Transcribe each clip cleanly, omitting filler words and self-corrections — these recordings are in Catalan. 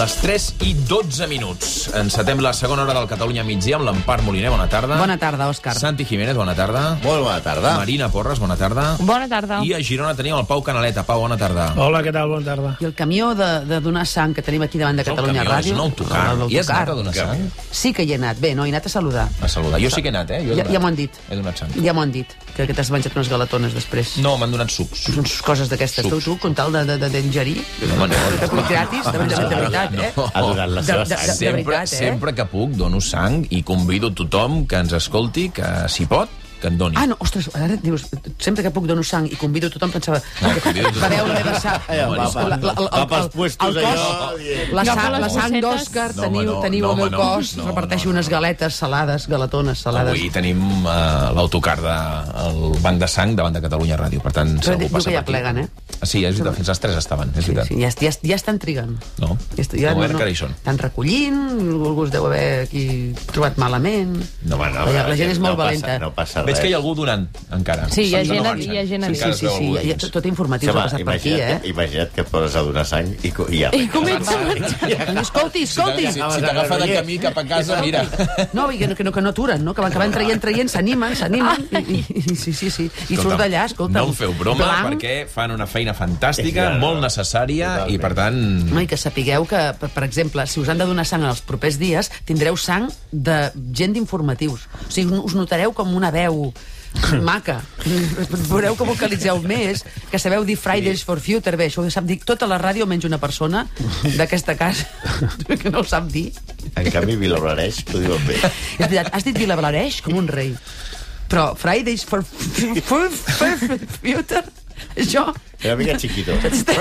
Les 3:12. Encetem la segona hora del Catalunya migdia amb l'Empar Moliner. Bona tarda. Bona tarda, Òscar. Santi Jiménez, bona tarda. Molt bona tarda. Marina Porres, bona tarda. Bona tarda. I a Girona tenim el Pau Canaleta. Pau, bona tarda. Hola, què tal? Bona tarda. I el camió de donar sang que tenim aquí davant de Catalunya Ràdio... És un autocar. I has anat a donar sang? Sí que hi he anat. Bé, no, he anat a saludar. A saludar. Jo sí que he anat, eh? Ja m'ho han dit. He donat sang. Ja m'ho han dit, que t'has menjat unes galatones després. No, m'han donat sucs. Unes coses d'aquestes. Tu, com tal d'ingerir. Gratis, de veritat, eh? Ha donat la seva sang. De veritat, Sempre que puc dono sang i convido tothom que ens escolti, que si pot, que en doni. Ah, no, ostres, ara dius, sempre que puc dono sang i convido tothom, pensava... Va veure la meva sang. Va pels puestos allò. La sang d'Òscar, teniu al meu cos, reparteixo unes galetes salades, galatones salades. Avui tenim l'autocar del banc de sang davant de Catalunya Ràdio, per tant, Però segur diu passa que ja per aquí. pleguen, eh? Sí, és veritat, fins a les 3 estaven, és veritat. Sí, ja estan trigant. No? A veure que ara hi són. Estan recollint, algú es deu haver aquí trobat malament. No, La gent és molt valenta. No passa res. Veig que hi ha algú donant, encara. Sí, hi ha No gent avança. a Encara es veu algú Sí, dins. tot informatiu s'ha passat per aquí, eh? Imagina't que et poses a donar sang i ja... I comença a menjar. Escolti! Si t'agafa de camí cap a casa, mira. No, que no aturen, no? Que van traient, s'animen. Sí. I surt d'allà, escolta. No em feu broma, perquè fan una feina fantàstica, molt necessària, i per tant... No, i que sapigueu que, per exemple, si us han de donar sang en els propers dies, tindreu sang de gent d'informatius. O sigui, us notareu com una veu maca. Veureu com vocalitzeu més, que sabeu dir Fridays for Future. Bé, això ho sap dir tota la ràdio menys una persona d'aquesta casa que no ho sap dir. En canvi, Vilablareix ho diuen bé. És veritat, has dit Vilablareix com un rei. Però Fridays for Future... Això... Era una mica chiquito.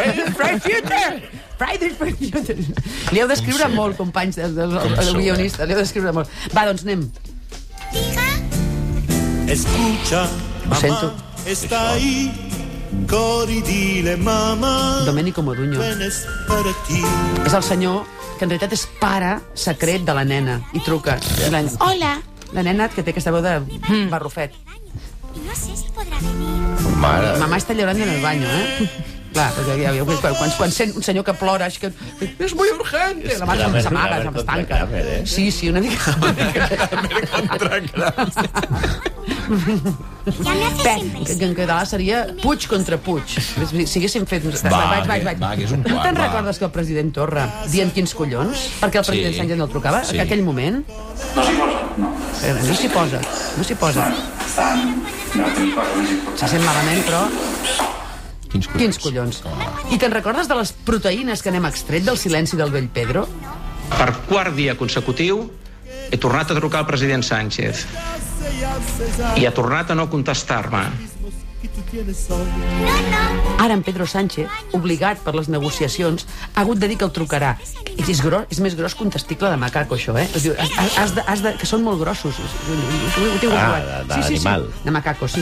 Fridays for Future. Li heu d'escriure molt, companys del guionista. Li heu d'escriure molt. Va, doncs anem. Escucha, sento. mamá está ahí, corridile, mamá. Domenico Modugno. Es para ti. És el senyor que en realitat és pare secret de la nena. I truca. Hola. La nena que té aquesta veu de barrufet. No sé si podrá venir. Mare. Mamà està llorando en el baño, eh? Clar, perquè quan sent un senyor que plora és que és molt urgente, la mare s'amaga, s'estanca. Sí, una mica. Ya me hace siempre. Que en català seria Puig contra Puig. Si haguéssim fet... Va, que és un No quart, te'n va. recordes que el president Torra dient quins collons? Perquè el president Sánchez no el trucava Sí. en aquell moment? No s'hi posa, no. No s'hi posa. Se sent malament, però... Quins collons. I te'n recordes de les proteïnes que n'hem extret del silenci del vell Pedro? Per quart dia consecutiu he tornat a trucar al president Sánchez i ha tornat a no contestar-me. Ara en Pedro Sánchez, obligat per les negociacions, ha hagut de dir que el trucarà. És més gros que un testicle de macaco, això, eh? Que són molt grossos. d'animal. De macaco, sí.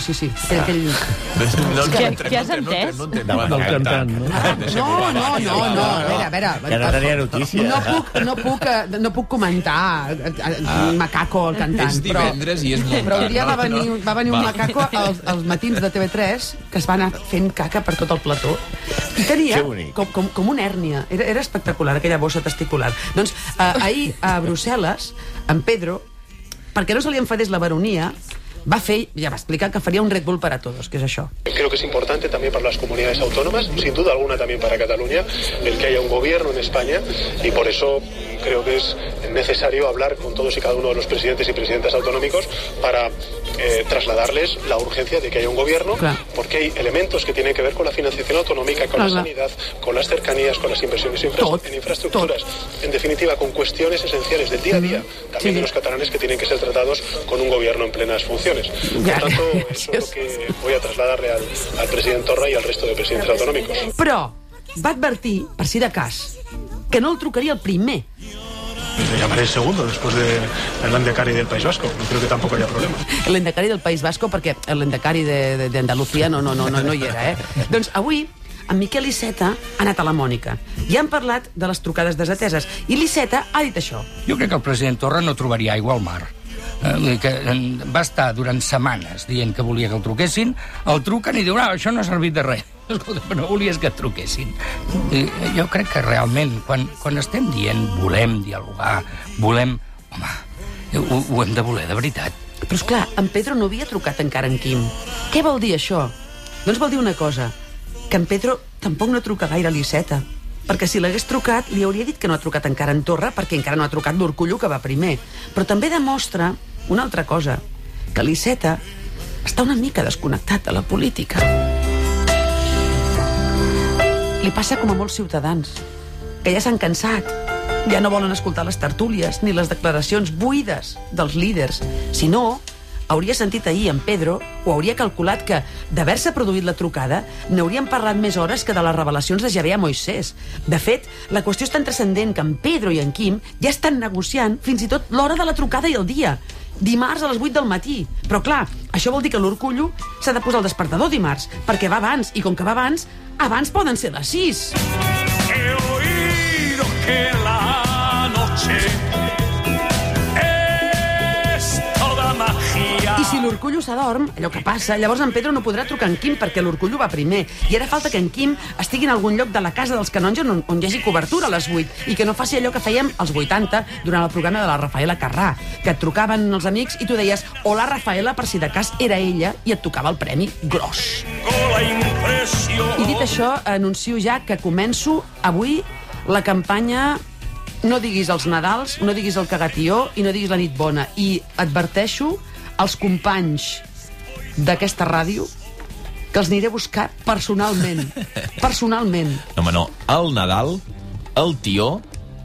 Què has entès? Del cantant, no? No, a veure. Que no tenia notícia. No puc comentar macaco el cantant. És divendres i és molt Però un dia tard, va venir un macaco als matins de TV3 que es va anar fent caca per tot el plató i tenia com una hèrnia. Era espectacular aquella bossa testicular. Doncs ahir a Brussel·les, en Pedro, perquè no se li enfadés la baronia, va explicar que faria un Red Bull para todos, que es això. Creo que es importante también para las comunidades autónomas, sin duda alguna también para Cataluña, el que haya un gobierno en España, y por eso creo que es necesario hablar con todos y cada uno de los presidentes y presidentas autonómicos para trasladarles la urgencia de que haya un gobierno, porque hay elementos que tienen que ver con la financiación autonómica, con la sanidad, con las cercanías, con las inversiones en infraestructuras, en definitiva con cuestiones esenciales del día a día, también de los catalanes, que tienen que ser tratados con un gobierno en plenas funciones. Por tanto, eso es lo que voy a trasladarle al presidente Torra y al resto de presidentes autonómicos. Però va advertir, per si de cas, que no el trucaria el primer. Le llamaré el segundo después del Endacari del País Vasco. No creo que tampoco haya problema. El Endacari del País Vasco, perquè l'Endacari d'Andalucía no hi era, eh? Doncs avui en Miquel Iceta ha anat a la Mònica i han parlat de les trucades desateses. I l'Iceta ha dit això. Jo crec que el president Torra no trobaria aigua al mar. que va estar durant setmanes dient que volia que el truquessin, el truquen i diuen, això no ha servit de res. Escolta, però no volies que et truquessin. Jo crec que realment, quan estem dient volem dialogar, volem... Home, ho hem de voler de veritat. Però, esclar, en Pedro no havia trucat encara en Quim. Què vol dir això? Doncs vol dir una cosa, que en Pedro tampoc no truca gaire a l'Iceta, perquè si l'hagués trucat, li hauria dit que no ha trucat encara en Torra, perquè encara no ha trucat l'Urkullu, que va primer. Però també demostra una altra cosa, que l'Iceta està una mica desconnectat de la política. Li passa com a molts ciutadans, que ja s'han cansat, ja no volen escoltar les tertúlies ni les declaracions buides dels líders. Si no, hauria sentit ahir en Pedro, o hauria calculat que, d'haver-se produït la trucada, n'haurien parlat més hores que de les revelacions de Javier a Moisès. De fet, la qüestió és tan transcendent que en Pedro i en Quim ja estan negociant fins i tot l'hora de la trucada i el dia. Dimarts a les 8 del matí. Però, clar, això vol dir que l'Urkullu s'ha de posar el despertador dimarts, perquè va abans, i com que va abans poden ser les 6. He oído que la noche es toda magia. I si l'Urkullu s'adorm, allò que passa, llavors en Pedro no podrà trucar en Quim perquè l'Urkullu va primer. I ara falta que en Quim estigui en algun lloc de la casa dels canonges on hi hagi cobertura a les 8 i que no faci allò que fèiem als 80 durant el programa de la Rafaela Carrà, que et trucaven els amics i tu deies hola Rafaela per si de cas era ella i et tocava el premi gros. I dit això, anuncio ja que començo avui la campanya No diguis els Nadals, no diguis el cagatió i no diguis la nit bona. I adverteixo als companys d'aquesta ràdio que els aniré a buscar personalment. Personalment. No, home, no. El Nadal, el tió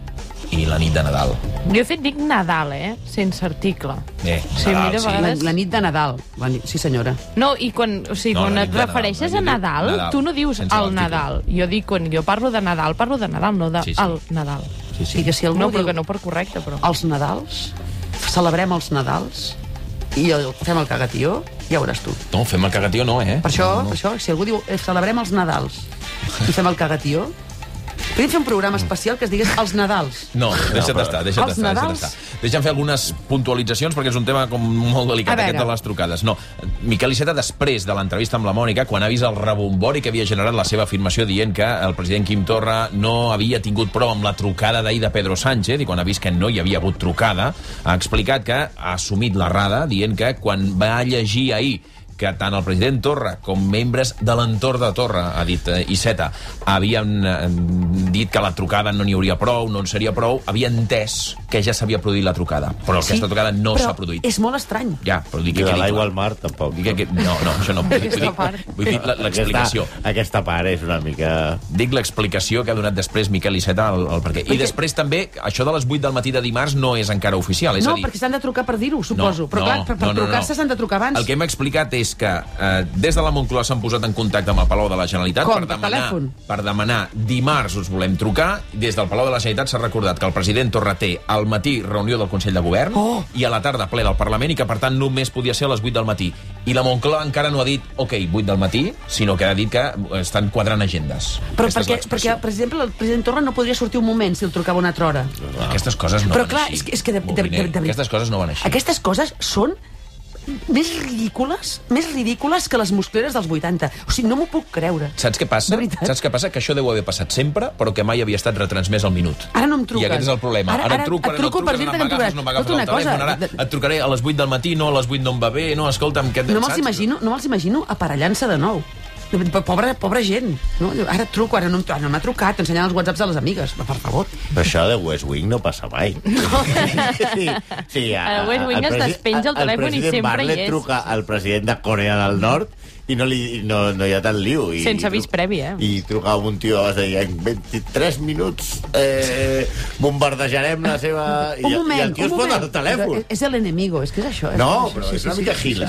i la nit de Nadal. Jo he fet dic Nadal, sense article. Nadal, mira, a vegades... La nit de Nadal. Sí, senyora. No, i quan et refereixes a Nadal, tu no dius el Nadal. Jo dic, quan jo parlo de Nadal, no de el Nadal. I que si algú no, perquè no per correcte, però... Els Nadals, celebrem els Nadals i fem el cagatió, ja veuràs tu. No, fem el cagatió no, Per això, si algú diu celebrem els Nadals i fem el cagatió, podríem fer un programa especial que es digués Els Nadals. No, deixa't estar. Deixa'm fer algunes puntualitzacions perquè és un tema com molt delicat, aquest de les trucades. No, Miquel Iceta, després de l'entrevista amb la Mònica, quan ha vist el rebombori que havia generat la seva afirmació dient que el president Quim Torra no havia tingut prou amb la trucada d'ahir de Pedro Sánchez, i quan ha vist que no hi havia hagut trucada, ha explicat que ha assumit l'errada dient que quan va llegir ahir que tant el president Torra com membres de l'entorn de Torra, ha dit Iceta, havien dit que la trucada no n'hi hauria prou, no en seria prou, havia entès que ja s'havia produït la trucada. Però aquesta trucada no s'ha produït. És molt estrany. Ja, però dic que de l'aigua al mar, tampoc. No, això no. Vull dir l'explicació. Aquesta part és una mica... Dic l'explicació que ha donat després Miquel Iceta al perquè. I després també, això de les 8 del matí de dimarts no és encara oficial. No, perquè s'han de trucar per dir-ho, suposo. Però clar, per trucar-se s'han de trucar abans. El que hem explicat és que des de la Moncloa s'han posat en contacte amb el Palau de la Generalitat per demanar dimarts us volem trucar. Des del Palau de la Generalitat s'ha recordat que el president Torra té al matí reunió del Consell de Govern i a la tarda ple del Parlament i que per tant només podia ser a les 8 del matí. I la Moncloa encara no ha dit 8 del matí, sinó que ha dit que estan quadrant agendes. Però perquè, per exemple, el president Torra no podria sortir un moment si el trucava una altra hora. Aquestes coses no van així. És que aquestes coses no van així. Aquestes coses són més ridícules que les muscleres dels 80. O sigui, no m'ho puc creure. Saps què passa? Que això deu haver passat sempre, però que mai havia estat retransmès al minut. Ara no em truques. I aquest és el problema. Ara et truco per dir-te que em trucaràs. No m'agafes el telèfon, ara et trucaré a les 8 del matí, no, a les 8 no em va bé, no, escolta'm... No me'ls imagino aparellant-se de nou. Pobra gent, no? Ara et truco, ara no m'ha trucat, ensenyant els whatsapps de les amigues, per favor. Però això de West Wing no passa mai. Sí, el West Wing es despenja el telèfon i sempre hi és. El president Bartlett truca al president de Corea del Nord i no hi ha tant lío. Sense avís previ, I trucava un tio, es deia, en 23 minuts bombardejarem la seva... Un moment, i el tio es pot al telèfon. És l'enemigo, és que és això. No, però és una mica gila.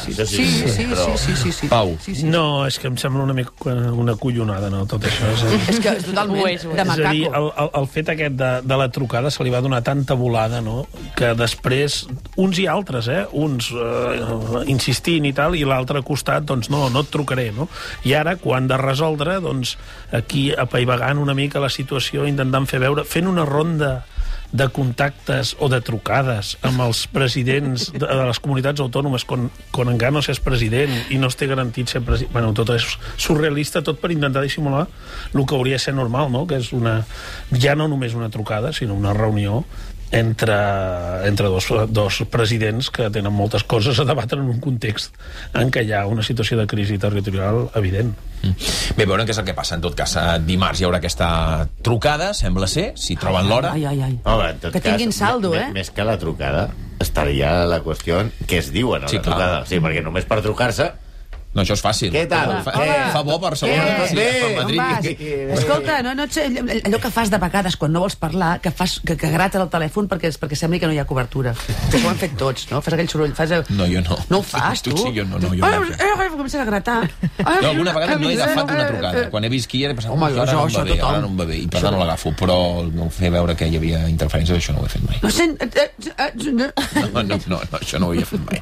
Sí. Pau. No, és que em sembla una mica una collonada, no, tot això. És que és totalment de macaco. És a dir, el fet aquest de la trucada se li va donar tanta volada, no?, que després, uns i altres, uns insistint i tal, i l'altre costat, doncs no et trucaré, no? I ara, quan de resoldre, doncs, aquí apaivagant una mica la situació, intentant fer veure, fent una ronda de contactes o de trucades amb els presidents de les comunitats autònomes quan encara no s'és president i no es té garantit ser president. Bueno, tot és surrealista, tot per intentar dissimular el que hauria de ser normal, no? Que és ja no només una trucada, sinó una reunió entre dos presidents que tenen moltes coses a debatre en un context en què hi ha una situació de crisi territorial evident. Bé, veurem què és el que passa. En tot cas, dimarts hi haurà aquesta trucada, sembla ser, si troben l'hora. Que tinguin saldo, Més que la trucada, estaria la qüestió què es diuen a la trucada. Sí, perquè només per trucar-se... No, això és fàcil. Què tal? Fa bo a Barcelona, a Madrid. Escolta, allò que fas de vegades quan no vols parlar, que grata el telèfon perquè sembli que no hi ha cobertura. Que ho han fet tots, no? Fas aquell soroll. No, jo no. No ho fas, tu? Sí, jo no. Comences a gratar. Jo alguna vegada no he agafat una trucada. Quan he vist qui era, he pensat, ara no em va bé, i per tant no l'agafo. Però fer veure que hi havia interferències, això no ho he fet mai. No, això no ho havia fet mai.